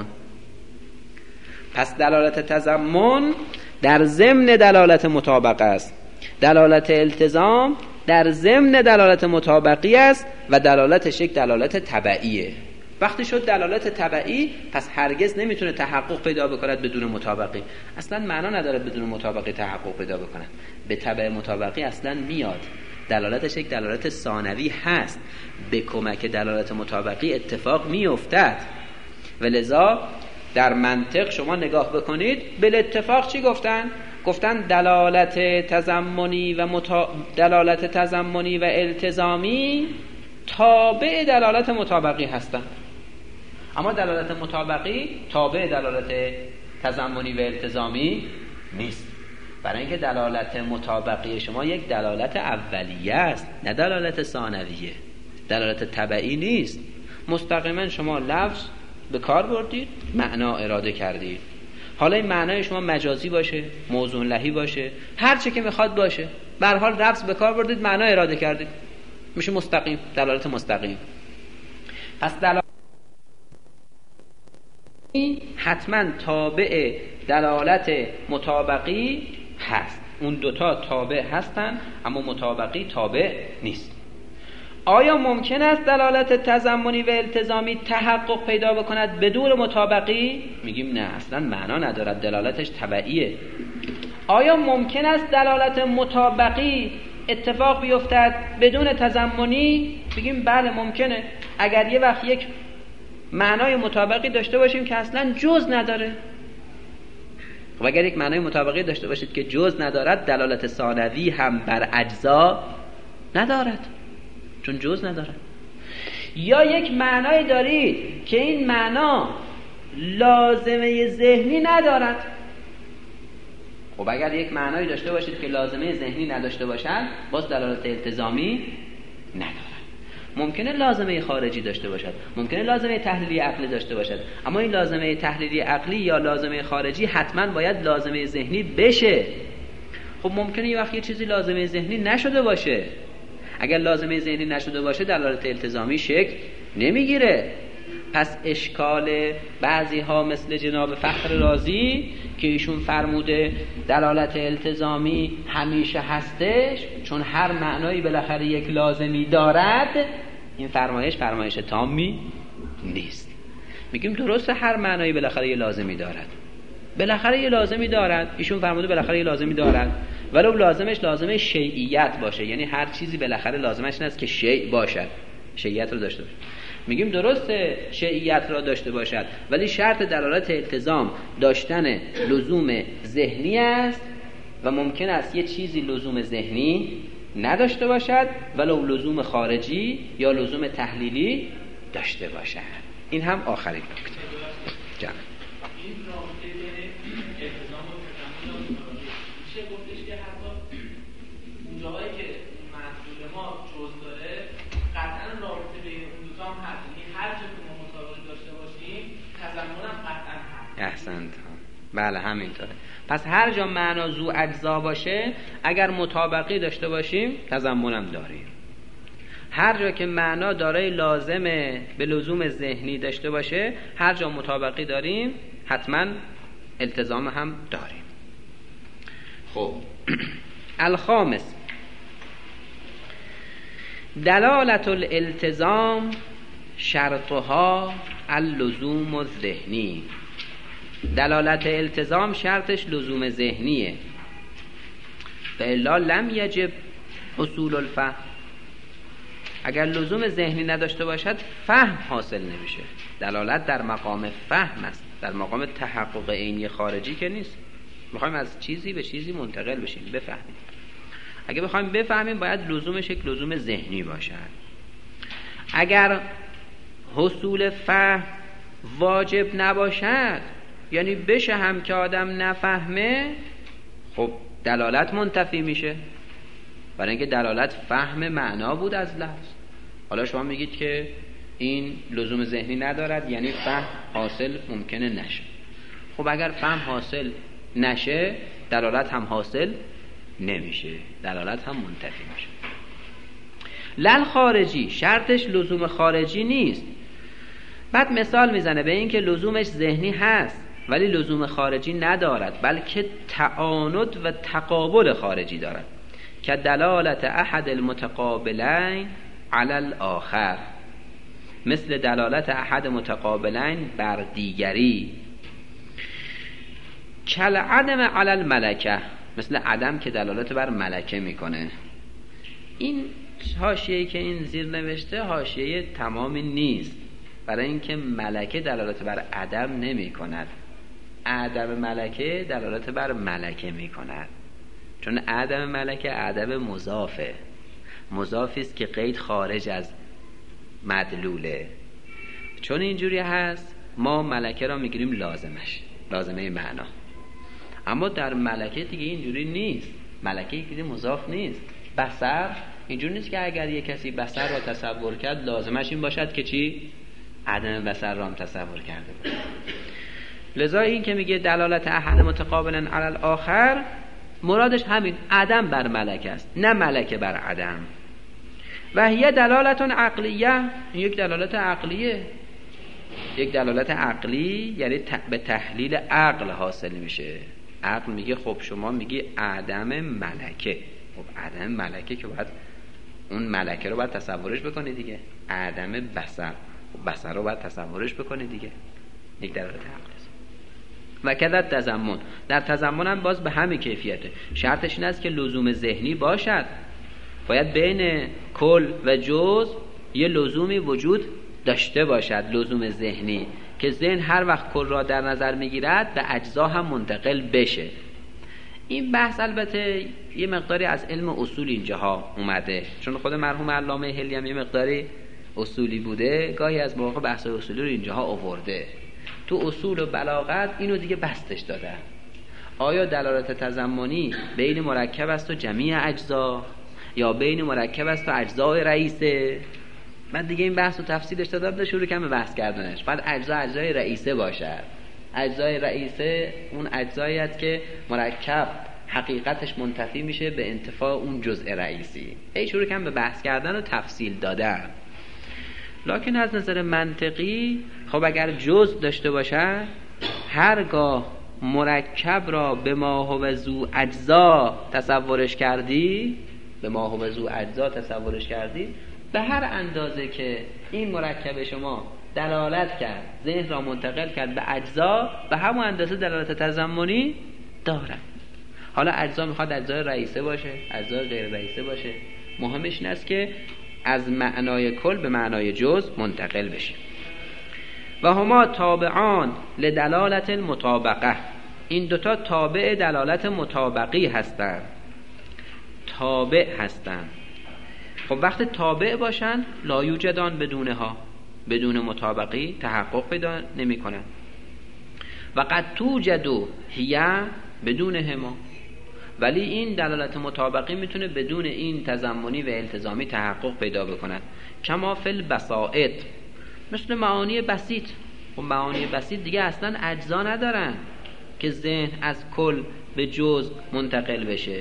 پس دلالت تضمن در ضمن دلالت مطابقه است، دلالت التزام در ضمن دلالت مطابقی است و دلالتش یک دلالت تبعیه. وقتی شد دلالت تبعی پس هرگز نمیتونه تحقق پیدا بکند بدون مطابقی. اصلا معنا نداره بدون مطابقی تحقق پیدا بکند. به تبع مطابقی اصلا میاد. دلالتش یک دلالت ثانوی هست، به کمک دلالت مطابقی اتفاق میافتد. ولذا در منطق شما نگاه بکنید، بالاتفاق چی گفتن؟ گفتن دلالت تضمنی و دلالت تضمنی و التزامی تابع دلالت مطابقی هستند، اما دلالت مطابقی تابع دلالت تضمنی و التزامی نیست. برای اینکه دلالت مطابقی شما یک دلالت اولیه است، نه دلالت ثانویه، دلالت تبعی نیست. مستقیما شما لفظ به کار بردید، معنا اراده کردید. حالا این معنای شما مجازی باشه، موضوع لهی باشه، هر چه که میخواد باشه، به هر حال لفظ به کار بردید، معنا اراده کردید، میشه مستقیم، دلالت مستقیم. پس دلالت حتما تابع دلالت مطابقی هست. اون دوتا تابع هستن اما مطابقی تابع نیست. آیا ممکن است دلالت تضمنی و التزامی تحقق پیدا بکند بدون مطابقی؟ میگیم نه، اصلا معنا ندارد، دلالتش تبعیه. آیا ممکن است دلالت مطابقی اتفاق بیفتد بدون تضمنی؟ بگیم بله ممکنه. اگر یه وقت یک معنای مطابقی داشته باشیم که اصلا جز نداره، و اگر یک معنای مطابقی داشته باشید که جز ندارد، دلالت ثانوی هم بر اجزا ندارد چون جز ندارد. یا یک معنای دارید که این معنا لازمه ذهنی ندارد. خب اگر یک معنایی داشته باشید که لازمه ذهنی نداشته باشد، باز دلالت التزامی ندارد. ممکنه لازمه خارجی داشته باشد، ممکنه لازمه تحلیلی عقلی داشته باشد، اما این لازمه تحلیلی عقلی یا لازمه خارجی حتما باید لازمه ذهنی بشه. خب ممکنه یه وقت یه چیزی لازمه ذهنی نشده باشه. اگر لازمه ذهنی نشده باشه دلالت التزامی شکل نمیگیره. پس اشکال بعضی ها مثل جناب فخر رازی که ایشون فرموده دلالت التزامی همیشه هستش چون هر معنایی بالاخره یک لازمی دارد، این فرمایش تامی نیست. میگیم درسته هر معنایی بالاخره یه لازمی دارد، بالاخره یه لازمی دارد، ایشون فرموده بالاخره یه لازمی دارد، ولو لازمش لازمه شیعیت باشه، یعنی هر چیزی بالاخره لازمش این است که شیع باشد، شیعیت رو داشته باشه. میگیم درسته شیعیت را داشته باشد، ولی شرط دلالت التزام داشتن لزوم ذهنی است و ممکن است یه چیزی لزوم ذهنی نداشته باشد ولو لزوم خارجی یا لزوم تحلیلی داشته باشد. این هم آخرین نکته. جان این رابطه بین التزام و تضمن میشه گفتش که حتی اون جایی که محصول ما جز داره قطعا رابطه بین اون دو تا هم هست، یعنی هر جا که ما مطابقت داشته باشیم تضمن هم قطعا هست. احسنت. بله همینطوره. پس هر جا معنا ذو اجزا باشه اگر مطابقی داشته باشیم تضمن هم داریم. هر جا که معنا دارای لازمه به لزوم ذهنی داشته باشه، هر جا مطابقی داریم حتما التزام هم داریم. خب الخامس دلالت الالتزام شرطها اللزوم الذهنی. دلالت التزام شرطش لزوم ذهنیه، فالا لم یجب حصول الفهم. اگر لزوم ذهنی نداشته باشد فهم حاصل نمیشه. دلالت در مقام فهم است، در مقام تحقق عینی خارجی که نیست. میخوایم از چیزی به چیزی منتقل بشیم، بفهمیم. اگه بخوایم بفهمیم باید لزومش یک لزوم ذهنی باشد. اگر حصول فهم واجب نباشد، یعنی بشه هم که آدم نفهمه، خب دلالت منتفی میشه، برای اینکه دلالت فهم معنا بود از لفظ. حالا شما میگید که این لزوم ذهنی ندارد، یعنی فهم حاصل ممکنه نشه. خب اگر فهم حاصل نشه دلالت هم حاصل نمیشه، دلالت هم منتفی میشه. لل خارجی شرطش لزوم خارجی نیست. بعد مثال میزنه به این که لزومش ذهنی هست ولی لزوم خارجی ندارد، بلکه تعاند و تقابل خارجی دارد، که دلالت احد المتقابلین علی الاخر، مثل دلالت احد متقابلین بر دیگری. کل عدم علی الملکه، مثل عدم که دلالت بر ملکه میکنه. این حاشیه‌ای که این زیر نوشته حاشیه تمامی نیست، برای اینکه ملکه دلالت بر عدم نمی کند، عدم ملکه دلالت بر ملکه می کند. چون عدم ملکه عدم مضافه، مضافی است که قید خارج از مدلوله. چون اینجوری هست ما ملکه را میگیریم لازمش، لازمه معنا. اما در ملکه دیگه اینجوری نیست، ملکه دیگه مضاف نیست. بصر اینجوری نیست که اگر یک کسی بصر را تصور کرد لازمش این باشد که چی؟ عدم بصر را هم تصور کرده بود. لذا این که میگه دلالت احد متقابلا علی الاخر، مرادش همین عدم بر ملکه است، نه ملکه بر عدم. و هی دلالت عقلیه، این یک دلالت عقلیه. یک دلالت عقلی یعنی به تحلیل عقل حاصل میشه. عقل میگه خب شما میگی عدم ملکه، خب عدم ملکه که باید اون ملکه رو باید تصورش بکنی دیگه. عدم بصر، خب بصر رو باید تصورش بکنی دیگه. یک دلالت عقلی است. و کذا تضمن، در تضمن هم باز به همین کیفیته. شرطش این است که لزوم ذهنی باشد، باید بین کل و جز یه لزومی وجود داشته باشد، لزوم ذهنی، که ذهن هر وقت کل را در نظر میگیرد به اجزا هم منتقل بشه. این بحث البته یه مقداری از علم اصول اینجاها اومده، چون خود مرحوم علامه حلی هم یه مقداری اصولی بوده، گاهی از مواقع بحث اصولی رو اینجاها آورده. تو اصول و بلاغت اینو دیگه بستش دادن. آیا دلالت تضمنی بین مرکب است و جمیع اجزا، یا بین مرکب است و اجزای رئیسه؟ من دیگه این بحث و تفصیلش دادم، شروع کنم به بحث کردنش. بعد اجزای رئیسه باشد. اجزای رئیسه اون اجزایی است که مرکب حقیقتش منتفی میشه به انتفاع اون جزء رئیسی. شروع کنم به بحث کردن و تفصیل دادن. لکن از نظر منطقی خب اگر جزء داشته باشد، هرگاه مرکب را به ما هو ذو اجزا تصورش کردی، به هر اندازه که این مرکب شما دلالت کرد، ذهن را منتقل کرد به اجزا، به همون اندازه دلالت تضمنی دارد. حالا اجزا میخواد اجزای رئیسه باشه، اجزای غیر رئیسه باشه، مهمش این است که از معنای کل به معنای جزء منتقل بشه. و هما تابعان لدلالت المطابقه، این دوتا تابع دلالت مطابقی هستند، تابع هستند. خب وقتی تابع باشن لا یوجدان بدونها، بدون مطابقی تحقق پیدا نمی کنن. و قد توجدو هی بدون هما، ولی این دلالت مطابقی میتونه بدون این تضمنی و التزامی تحقق پیدا بکنن. کما فی البساط، مثل معانی بسیط. و معانی بسیط دیگه اصلا اجزا ندارن که ذهن از کل به جزء منتقل بشه.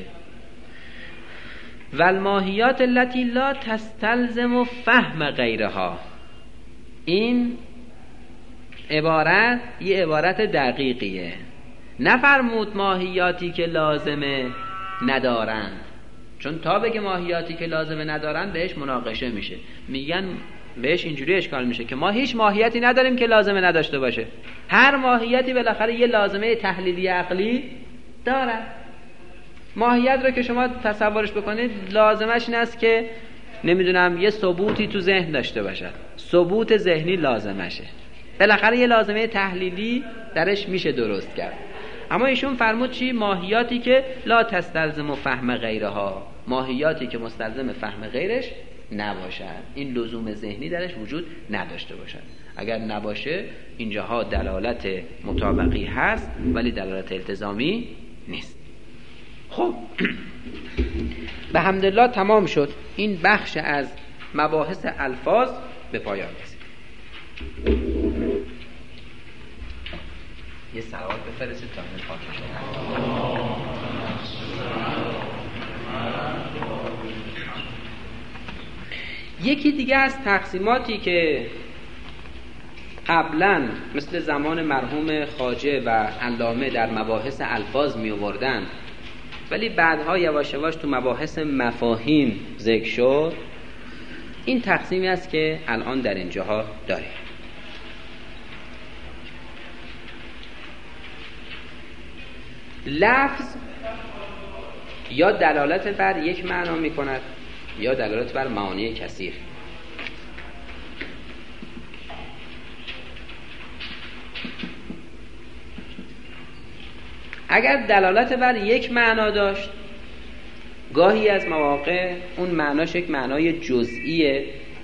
و الماهیات التي لا تستلزم فهم غیرها، این عبارت یه عبارت دقیقیه. نفرمود ماهیاتی که لازمه ندارند، چون تا بگه ماهیاتی که لازمه ندارند بهش مناقشه میشه، میگن بهش اینجوری اشکال میشه که ما هیچ ماهیتی نداریم که لازمه نداشته باشه. هر ماهیتی بالاخره یه لازمه تحلیلی عقلی داره. ماهیت رو که شما تصورش بکنید لازمش این است که نمیدونم یه ثبوتی تو ذهن داشته باشد، ثبوت ذهنی لازمشه، بالاخره یه لازمه تحلیلی درش میشه درست کرد. اما ایشون فرمود چی؟ ماهیاتی که لا تستلزم فهم غیرها، ماهیاتی که مستلزم فهم غیرش نباشد، این لزوم ذهنی درش وجود نداشته باشد. اگر نباشه اینجاها دلالت مطابقی هست ولی دلالت التزامی نیست. خب به حمدالله تمام شد این بخش از مباحث الفاظ، به پایان رسید. یه صلوات بفرستید تا این پاک شد. یکی دیگه از تقسیماتی که قبلا مثل زمان مرحوم خواجه و علامه در مباحث الفاظ می آوردن ولی بعدها یواش یواش تو مباحث مفاهیم ذکر شد، این تقسیمی است که الان در اینجاها داریم. لفظ یا دلالت بر یک معنا می کند یا دلالت بر معانی کثیر. اگر دلالت بر یک معنا داشت، گاهی از مواقع اون معناش یک معنای جزئیه،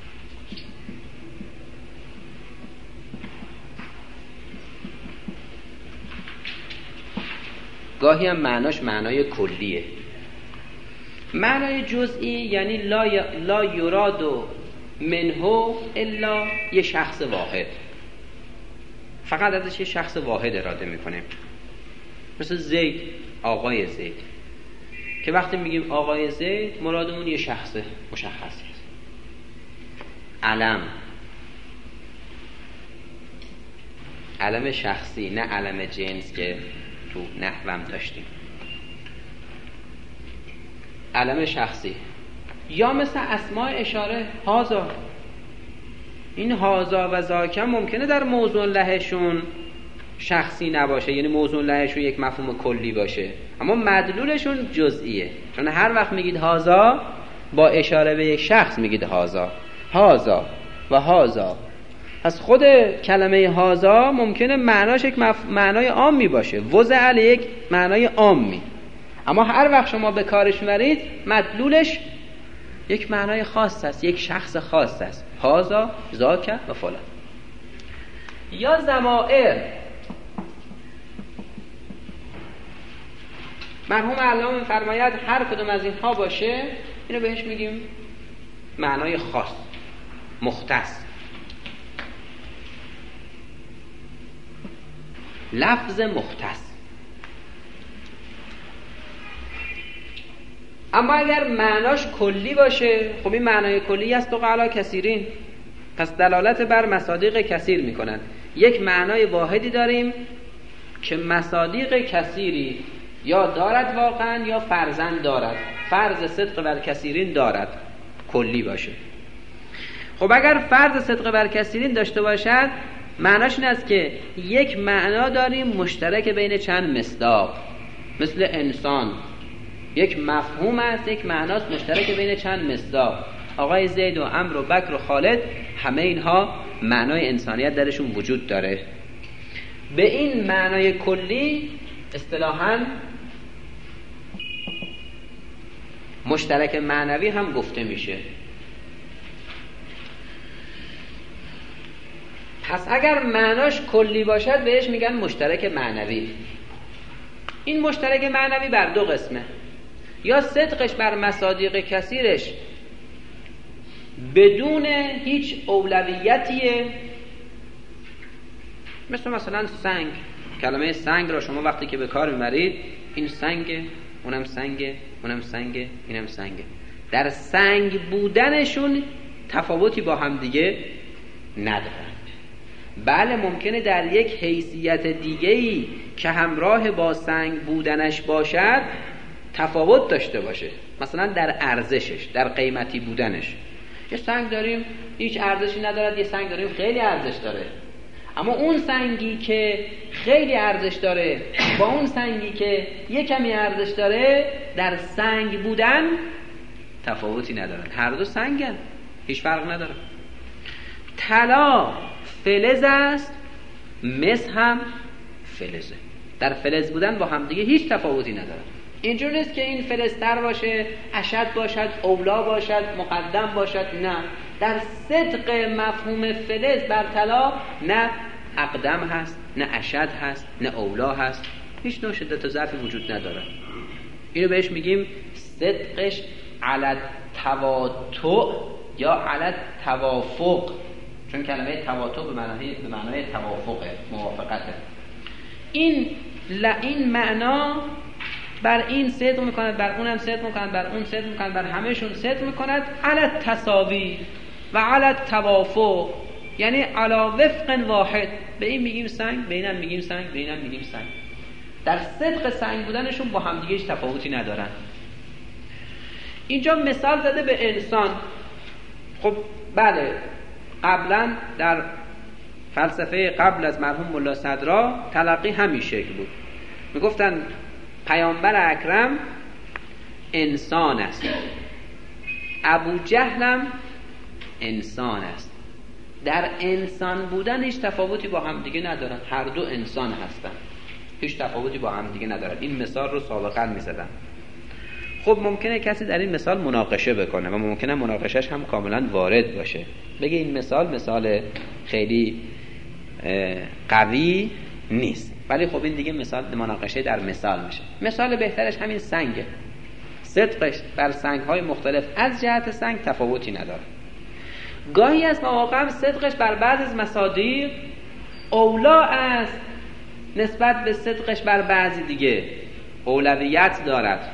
گاهی هم معناش معنای کلیه. معنای جزئی یعنی لا یراد منه الا یه شخص واحد، فقط ازش یه شخص واحد اراده میکنه. مثل زید، آقای زید، که وقتی میگیم آقای زید مرادمون یه شخص مشخص است. علم شخصی، نه علم جنس که تو نحوم داشتیم. علم شخصی. یا مثل اسماء اشاره، هازا، این هازا و زاکم ممکنه در موضوع لهشون شخصی نباشه، یعنی موضوع لهشون یک مفهوم کلی باشه، اما مدلولشون جزئیه. چون هر وقت میگید هازا با اشاره به یک شخص میگید هازا، هازا و هازا. پس خود کلمه هازا ممکنه معناش یک معنای عامی باشه، وضع یک معنای عامی، اما هر وقت شما به کارش میبرید مدلولش یک معنای خاص است، یک شخص خاص است. هازا، زاکه و فلان. یا ضمائر، مرحوم علامه می‌فرماید هر کدوم از اینها باشه اینو بهش میگیم معنای خاص، مختص. لفظ مختص. اما اگر معناش کلی باشه، خب این معنای کلی است و قالا کثیرین، پس دلالت بر مصادیق کثیر میکنن. یک معنای واحدی داریم که مصادیق کثیری یا دارد واقعا یا فرضاً دارد، فرض صدق بر کثیرین دارد، کلی باشه. خب اگر فرض صدق بر کثیرین داشته باشد، معناش این است که یک معنا داریم مشترک بین چند مصداق، مثل انسان یک مفهوم است، یک معناست مشترک بین چند مصداق. آقای زید و عمرو و بکر و خالد، همه اینها معنای انسانیت درشون وجود داره. به این معنای کلی اصطلاحاً مشترک معنوی هم گفته میشه. پس اگر معناش کلی باشد بهش میگن مشترک معنوی. این مشترک معنوی بر دو قسمه، یا صدقش بر مصادیق کثیرش بدون هیچ اولویتیه، مثلا سنگ. کلمه سنگ را شما وقتی که به کار میبرید، این سنگه، اونم سنگه، اونم سنگه، اینم سنگه. در سنگ بودنشون تفاوتی با هم دیگه ندارند. بله ممکنه در یک حیثیت دیگه‌ای که همراه با سنگ بودنش باشد تفاوت داشته باشه، مثلا در ارزشش، در قیمتی بودنش. یه سنگ داریم هیچ ارزشی ندارد، یه سنگ داریم خیلی ارزش داره. اما اون سنگی که خیلی ارزش داره با اون سنگی که یه کمی ارزش داره در سنگ بودن تفاوتی ندارن، هر دو سنگن، هیچ فرق نداره. طلا فلز است، مس هم فلزه. در فلز بودن با هم دیگه هیچ تفاوتی نداره. اینجور نیست که این فلزتر باشه، اشد باشد، اولا باشد، مقدم باشد. نه، در صدق مفهوم فلز بر طلا نه اقدم هست، نه اشد هست، نه اولا هست، هیچ نوع شدت و ضعفی وجود نداره. اینو بهش میگیم صدقش علی تواطؤ یا علی توافق، چون کلمه تواطؤ به معنای توافقه، موافقته. این معنا بر این صدق میکند، بر اونم صدق میکند، بر اون صدق میکند، بر همهشون صدق میکند، علی تساوی و علی توافق، یعنی علی وفق واحد. به این میگیم سنگ، به اینم میگیم سنگ، به اینم میگیم سنگ. در صدق سنگ بودنشون با هم دیگه هیچ تفاوتی ندارن. اینجا مثال زده به انسان. خب بله، قبلا در فلسفه قبل از مرحوم ملا صدرا تلقی همین شکل بود. میگفتن پیامبر اکرم انسان است، ابو جهلم انسان است. در انسان بودن هیچ تفاوتی با هم دیگه ندارن، هر دو انسان هستن، هیچ تفاوتی با هم دیگه ندارن. این مثال رو سابقا میزدن. خب ممکنه کسی در این مثال مناقشه بکنه و ممکنه مناقشش هم کاملا وارد باشه، بگه این مثال خیلی قوی نیست، ولی خب این دیگه مثال مناقشه در مثال میشه. مثال بهترش همین سنگه. صدقش بر سنگ‌های مختلف از جهت سنگ تفاوتی نداره. گاهی از مواقع صدقش بر بعض از مصادیق اولا است نسبت به صدقش بر بعضی دیگه، اولویت دارد.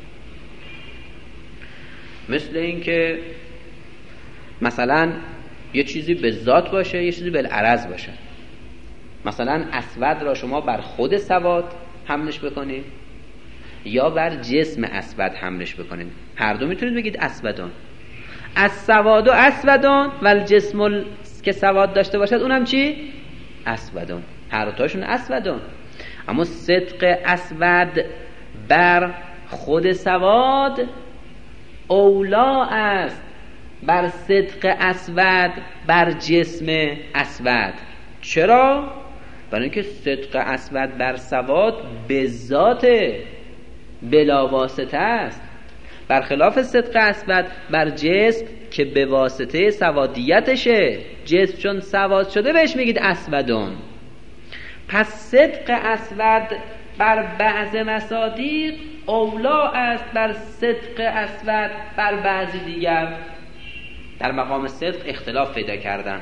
مثل این که مثلا یه چیزی به ذات باشه، یه چیزی بالعرض باشه. مثلا اسود را شما بر خود سواد حملش بکنید یا بر جسم اسود حملش بکنید، هر دو میتونید بگید اسودان. السواد اسودان و الجسم که سواد داشته باشد اونم چی؟ اسودان. هر دوتاشون اسودان. اما صدق اسود بر خود سواد اولا است بر صدق اسود بر جسم اسود. چرا؟ برای اینکه صدق اسود بر سواد به ذات بلا واسطه است، برخلاف صدق اسود بر جسم که به واسطه سوادیتشه. جسم چون سواد شده بهش میگید اسودون. پس صدق اسود بر بعض مصادیق اولا است بر صدق اسود بر بعضی دیگر. در مقام صدق اختلاف پیدا کردن.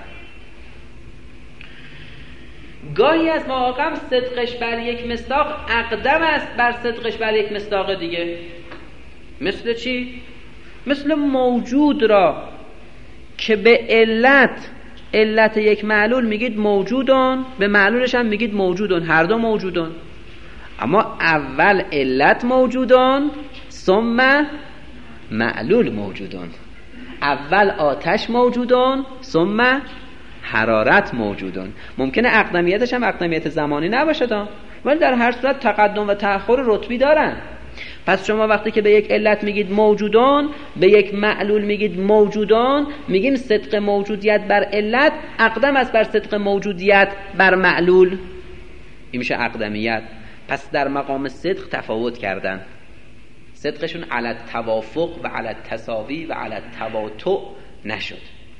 گاهی از مواقع صدقش بر یک مصداق اقدم است بر صدقش بر یک مصداق دیگه. مثل چی؟ مثل موجود را که به علت علت یک معلول میگید موجودون، به معلولش هم میگید موجودون، هر دو موجودون. اما اول علت موجودون ثم معلول موجودون. اول آتش موجودون ثم حرارت موجودون. ممکنه اقدمیتش هم اقدمیت زمانی نباشه تا، ولی در هر صورت تقدم و تأخر رتبی دارن. پس شما وقتی که به یک علت میگید موجودون، به یک معلول میگید موجودون، میگیم صدق موجودیت بر علت اقدم است بر صدق موجودیت بر معلول. این میشه اقدمیت. پس در مقام صدق تفاوت کردن، صدقشون علی التوافق و علی التساوی و علی التواطؤ نشد.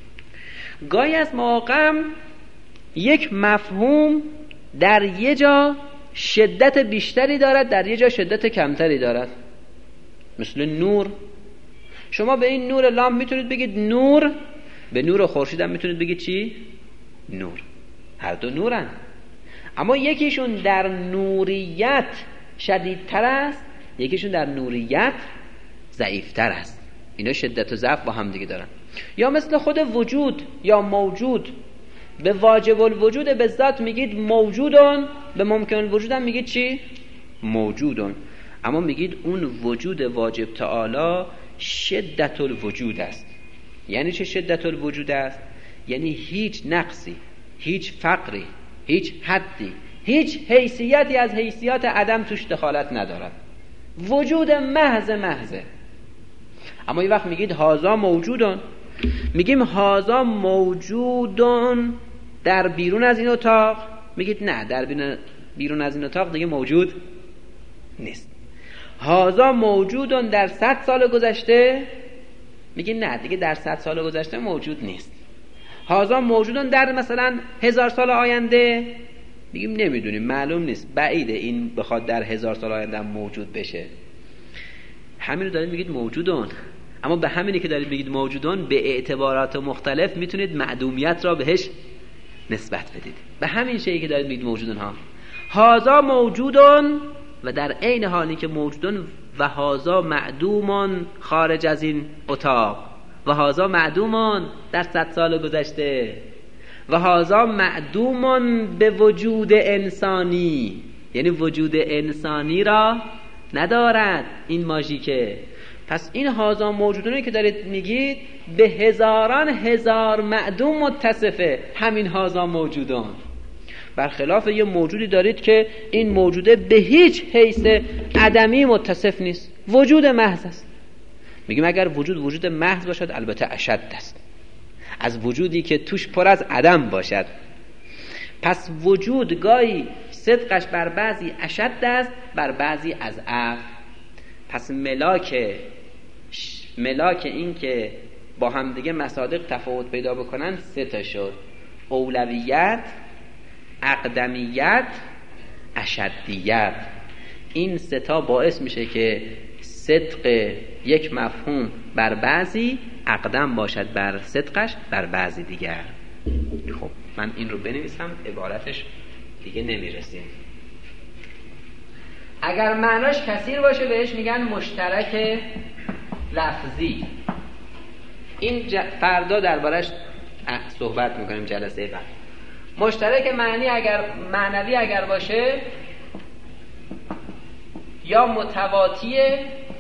گاهی از مواقع یک مفهوم در یه جا شدت بیشتری دارد، در یه جا شدت کمتری دارد. مثل نور، شما به این نور لامپ میتونید بگید نور، به نور خورشید هم میتونید بگید چی؟ نور. هر دو نورن، اما یکیشون در نوریت شدیدتر است، یکیشون در نوریت ضعیفتر است. اینا شدت و ضعف با هم دیگه دارن. یا مثل خود وجود یا موجود، به واجب الوجود به ذات میگید موجودون، به ممکن الوجود هم میگید چی؟ موجودون. اما میگید اون وجود واجب تعالی شدت الوجود است. یعنی چه شدت الوجود است؟ یعنی هیچ نقصی، هیچ فقری، هیچ حدی، هیچ حیثیتی از حیثیات عدم توش دخالت ندارد. وجود محضه. اما یه وقت میگید هازا موجودون، میگیم هازا موجودون در بیرون از این اتاق، میگید نه، در بیرون از این اتاق دیگه موجود نیست. هازا موجودون در 100 سال گذشته، میگید نه دیگه در 100 سال گذشته موجود نیست. هازا موجودون در مثلا 1000 سال آینده، میگیم نمیدونیم، معلوم نیست، بعیده این بخواد در 1000 سال آینده موجود بشه. همین رو دارید میگید موجودون. اما به همینی که دارید میگید موجودون، به اعتبارات مختلف میتونید معدومیت را بهش نسبت بدید. به همین شیئی که دارید میگید موجودون ها، هازا موجودون و در عین حالی که موجودون و هازا معدومون خارج از این اتاق، و هازا معدومون در 100 سال گذشته، و هازا معدومون به وجود انسانی، یعنی وجود انسانی را ندارد این ماژیکه. پس این هازا موجودونی که دارید میگید به هزاران هزار معدوم متصفه همین هازا موجودون، برخلاف یه موجودی دارید که این موجوده به هیچ حیث عدمی متصف نیست، وجود محض است. میگیم اگر وجود محض باشد البته اشد است از وجودی که توش پر از عدم باشد. پس وجود گاهی صدقش بر بعضی اشد است، بر بعضی از اف. پس ملاک این که با هم دیگه مصادیق تفاوت پیدا بکنن 3 تا شد: اولویت، اقدمیت، اشدیت. این 3 تا باعث میشه که صدق یک مفهوم بر بعضی اقدم باشد بر صدقش بر بعضی دیگر. خب من این رو بنویسم، عبارتش دیگه نمیرسیم. اگر معناش کثیر باشه بهش میگن مشترک لفظی. این فردا دربارش صحبت میکنیم جلسه بعد. مشترک معنوی اگر باشه یا متواتیه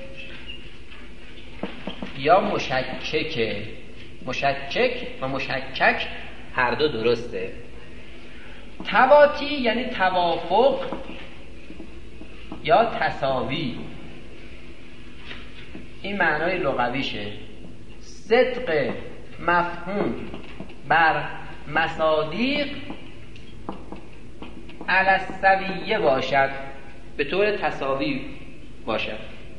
یا مشککه. مشکک و مشکک هر دو درسته. تواتی یعنی توافق یا تساوی، این معنای لغویشه. صدق مفهوم بر مصادیق علی السویه باشد، به طور تساوی باشد.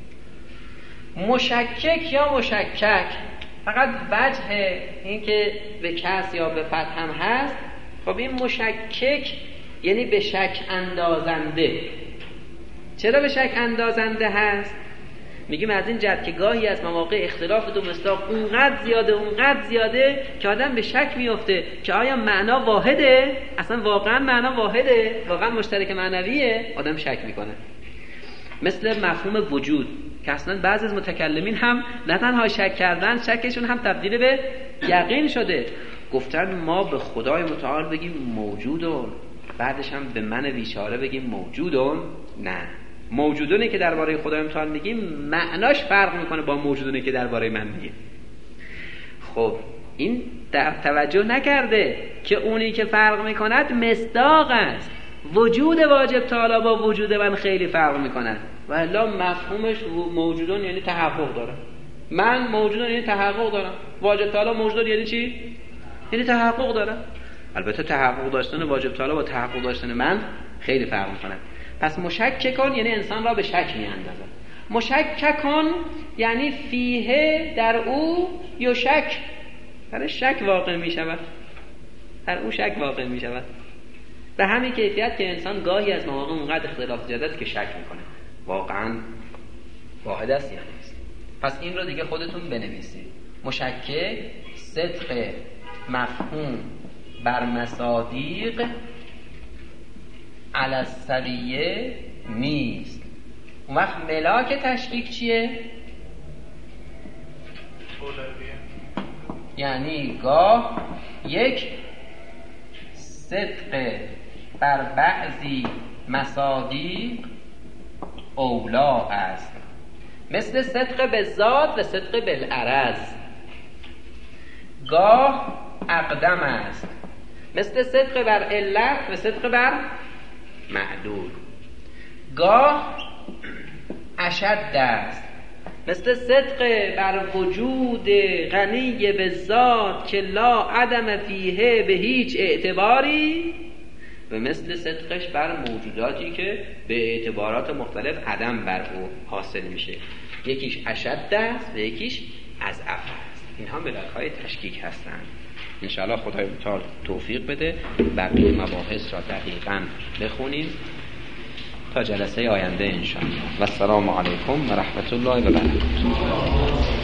مشکک یا مشکک فقط وجه این که به کس یا به فتح هم هست. خب این مشکک یعنی به شک اندازنده. چرا به شک اندازنده هست؟ میگیم از این جهت که گاهی از مواقع اختلاف دو مصداق اونقدر زیاده که آدم به شک میفته که آیا معنا واحده؟ اصلا واقعا معنا واحده؟ واقعا مشترک معنویه؟ آدم شک میکنه. مثل مفهوم وجود که اصلا بعضی از متکلمین هم نه تنها شک کردن، شکشون هم تبدیل به یقین شده. گفتن ما به خدای متعال بگیم موجودون، بعدش هم به من بیچاره بگیم موجودون؟ نه، موجودونی که درباره خدای متعال میگیم معناش فرق میکنه با موجودونی که درباره من میگیم. خب این در توجه نکرده که اونی که فرق میکند مصداق است. وجود واجب تعالی با وجود من خیلی فرق میکند و الا مفهومش موجودون یعنی تحقق داره. من موجودون یعنی تحقق دارم، واجب تعالی موجودون یعنی چی؟ یعنی تحقق دارم. البته تحقق داشتن واجب تعالی با تحقق داشتن من خیلی فرق میکنه. پس مشکک کن یعنی انسان را به شک میاندازد. مشکک کن یعنی فیه در او یا شک، در شک واقع میشود، در او شک واقع میشود. به همین کیفیت که انسان گاهی از مواقع اونقدر اختلاف زیاده است که شک میکنه واقعا واحد است یا نیست. پس این رو دیگه خودتون بنویسید. مشکک صدق مفهوم بر مصادیق علی السویه نیست. اون وقت ملاک تشکیک چیه؟ یعنی گاه یک صدق بر بعضی مصادیق اولا است، مثل صدق به ذات و صدق بالعرض. گاه اقدم است، مثل صدق بر علت و صدق بر معلول. گاه اشد است، مثل صدق بر وجود غنی به ذات که لا عدم فیه به هیچ اعتباری، و مثل صدقش بر موجوداتی که به اعتبارات مختلف عدم بر او حاصل میشه. یکیش اشد است و یکیش اضعف است. اینها ملاک‌های تشکیک هستند. انشاءالله خدای متعال توفیق بده بقیه مباحث را دقیقاً بخونیم تا جلسه آینده انشاءالله. و السلام علیکم و رحمت الله و برکاته.